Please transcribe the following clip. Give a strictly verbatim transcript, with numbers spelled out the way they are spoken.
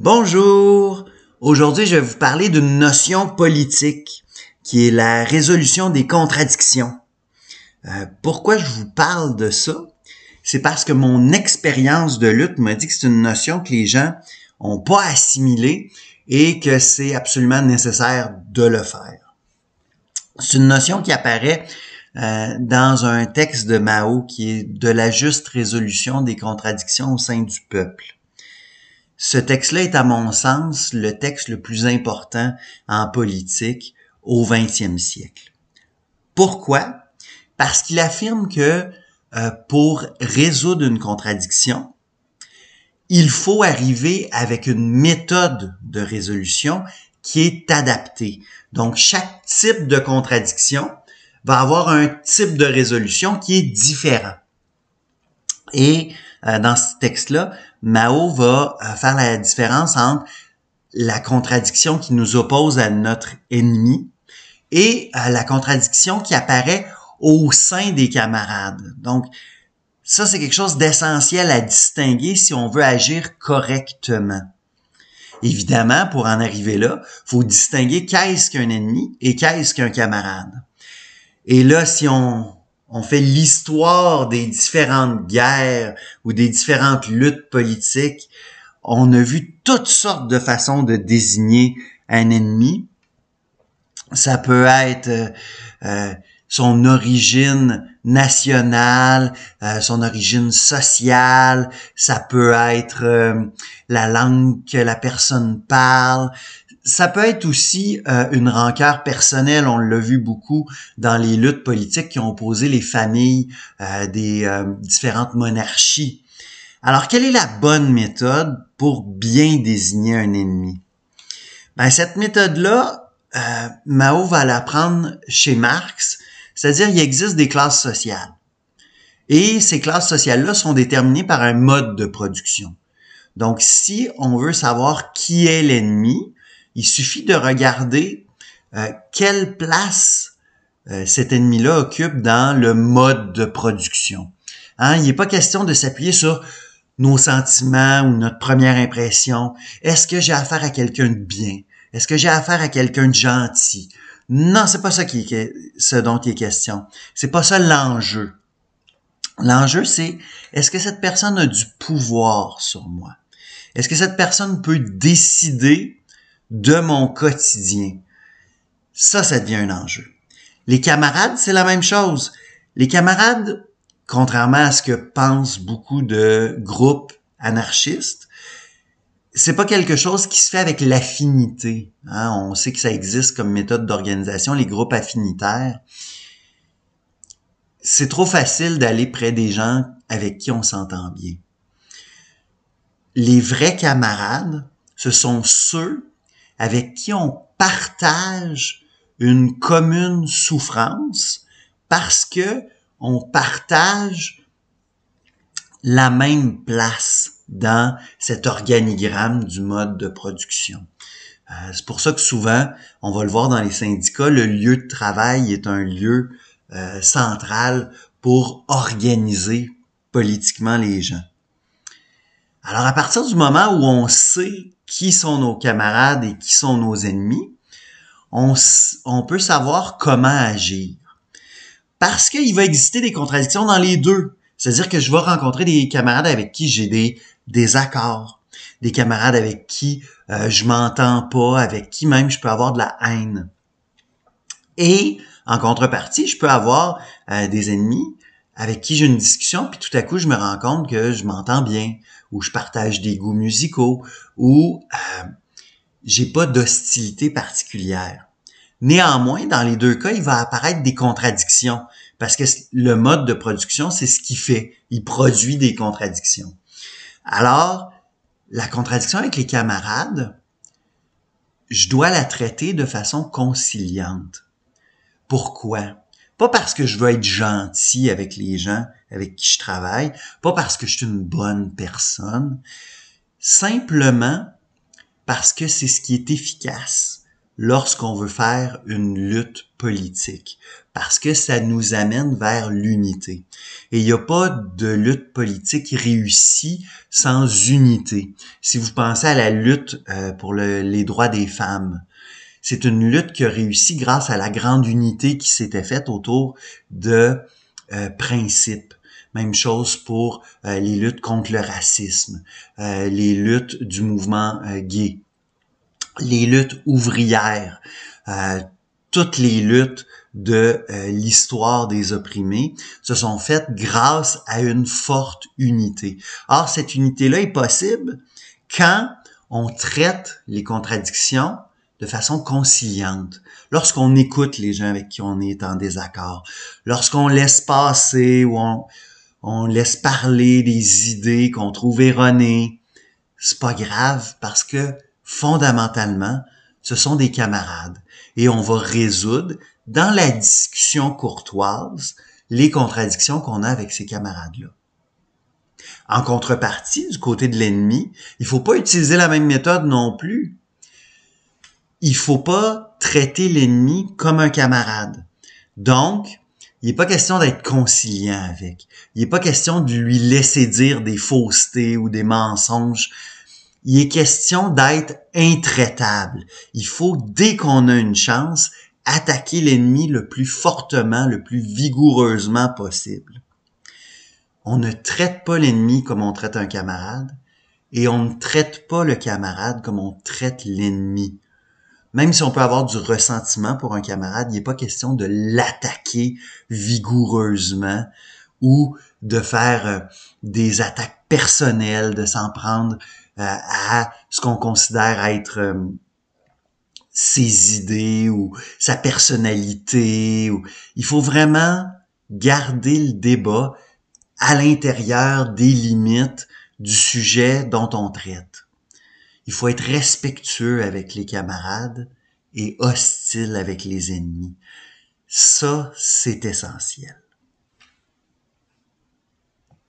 Bonjour! Aujourd'hui, je vais vous parler d'une notion politique qui est la résolution des contradictions. Euh, pourquoi je vous parle de ça? C'est parce que mon expérience de lutte m'a dit que c'est une notion que les gens ont pas assimilée et que c'est absolument nécessaire de le faire. C'est une notion qui apparaît euh, dans un texte de Mao qui est de la juste résolution des contradictions au sein du peuple. Ce texte-là est, à mon sens, le texte le plus important en politique au vingtième siècle. Pourquoi? Parce qu'il affirme que euh, pour résoudre une contradiction, il faut arriver avec une méthode de résolution qui est adaptée. Donc, chaque type de contradiction va avoir un type de résolution qui est différent. Et euh, dans ce texte-là, Mao va euh, faire la différence entre la contradiction qui nous oppose à notre ennemi et euh, la contradiction qui apparaît au sein des camarades. Donc, ça, c'est quelque chose d'essentiel à distinguer si on veut agir correctement. Évidemment, pour en arriver là, il faut distinguer qu'est-ce qu'un ennemi et qu'est-ce qu'un camarade. Et là, si on... on fait l'histoire des différentes guerres ou des différentes luttes politiques, on a vu toutes sortes de façons de désigner un ennemi. Ça peut être euh, son origine nationale, euh, son origine sociale, ça peut être euh, la langue que la personne parle. Ça peut être aussi euh, une rancœur personnelle, on l'a vu beaucoup dans les luttes politiques qui ont opposé les familles euh, des euh, différentes monarchies. Alors, quelle est la bonne méthode pour bien désigner un ennemi? Ben, cette méthode-là, euh, Mao va l'apprendre chez Marx, c'est-à-dire il existe des classes sociales. Et ces classes sociales-là sont déterminées par un mode de production. Donc, si on veut savoir qui est l'ennemi, il suffit de regarder euh, quelle place euh, cet ennemi-là occupe dans le mode de production. Hein, il n'est pas question de s'appuyer sur nos sentiments ou notre première impression. Est-ce que j'ai affaire à quelqu'un de bien? Est-ce que j'ai affaire à quelqu'un de gentil? Non, c'est pas ça qui est ce dont il est question. C'est pas ça l'enjeu. L'enjeu, c'est est-ce que cette personne a du pouvoir sur moi? Est-ce que cette personne peut décider de mon quotidien? Ça, ça devient un enjeu. Les camarades, c'est la même chose. Les camarades, contrairement à ce que pensent beaucoup de groupes anarchistes, c'est pas quelque chose qui se fait avec l'affinité. Hein? On sait que ça existe comme méthode d'organisation, les groupes affinitaires. C'est trop facile d'aller près des gens avec qui on s'entend bien. Les vrais camarades, ce sont ceux avec qui on partage une commune souffrance parce que on partage la même place dans cet organigramme du mode de production. Euh, c'est pour ça que souvent, on va le voir dans les syndicats, le lieu de travail est un lieu euh, central pour organiser politiquement les gens. Alors, à partir du moment où on sait qui sont nos camarades et qui sont nos ennemis, on, on peut savoir comment agir. Parce qu'il va exister des contradictions dans les deux. C'est-à-dire que je vais rencontrer des camarades avec qui j'ai des désaccords, des camarades avec qui euh, je m'entends pas, avec qui même je peux avoir de la haine. Et en contrepartie, je peux avoir euh, des ennemis avec qui j'ai une discussion, puis tout à coup, je me rends compte que je m'entends bien, ou je partage des goûts musicaux, ou euh, j'ai pas d'hostilité particulière. Néanmoins, dans les deux cas, il va apparaître des contradictions, parce que le mode de production, c'est ce qu'il fait. Il produit des contradictions. Alors, la contradiction avec les camarades, je dois la traiter de façon conciliante. Pourquoi? Pas parce que je veux être gentil avec les gens avec qui je travaille, pas parce que je suis une bonne personne, simplement parce que c'est ce qui est efficace lorsqu'on veut faire une lutte politique, parce que ça nous amène vers l'unité. Et il n'y a pas de lutte politique réussie sans unité. Si vous pensez à la lutte euh, pour le, les droits des femmes, c'est une lutte qui a réussi grâce à la grande unité qui s'était faite autour de euh, principes. Même chose pour euh, les luttes contre le racisme, euh, les luttes du mouvement euh, gay, les luttes ouvrières, euh, toutes les luttes de euh, l'histoire des opprimés se sont faites grâce à une forte unité. Or, cette unité-là est possible quand on traite les contradictions de façon conciliante, lorsqu'on écoute les gens avec qui on est en désaccord, lorsqu'on laisse passer ou on, on laisse parler des idées qu'on trouve erronées, c'est pas grave parce que fondamentalement, ce sont des camarades et on va résoudre dans la discussion courtoise les contradictions qu'on a avec ces camarades-là. En contrepartie, du côté de l'ennemi, il faut pas utiliser la même méthode non plus. Il faut pas traiter l'ennemi comme un camarade. Donc, il n'est pas question d'être conciliant avec. Il n'est pas question de lui laisser dire des faussetés ou des mensonges. Il est question d'être intraitable. Il faut, dès qu'on a une chance, attaquer l'ennemi le plus fortement, le plus vigoureusement possible. On ne traite pas l'ennemi comme on traite un camarade et on ne traite pas le camarade comme on traite l'ennemi. Même si on peut avoir du ressentiment pour un camarade, il n'est pas question de l'attaquer vigoureusement ou de faire des attaques personnelles, de s'en prendre à ce qu'on considère être ses idées ou sa personnalité. Ou... Il faut vraiment garder le débat à l'intérieur des limites du sujet dont on traite. Il faut être respectueux avec les camarades et hostile avec les ennemis. Ça, c'est essentiel.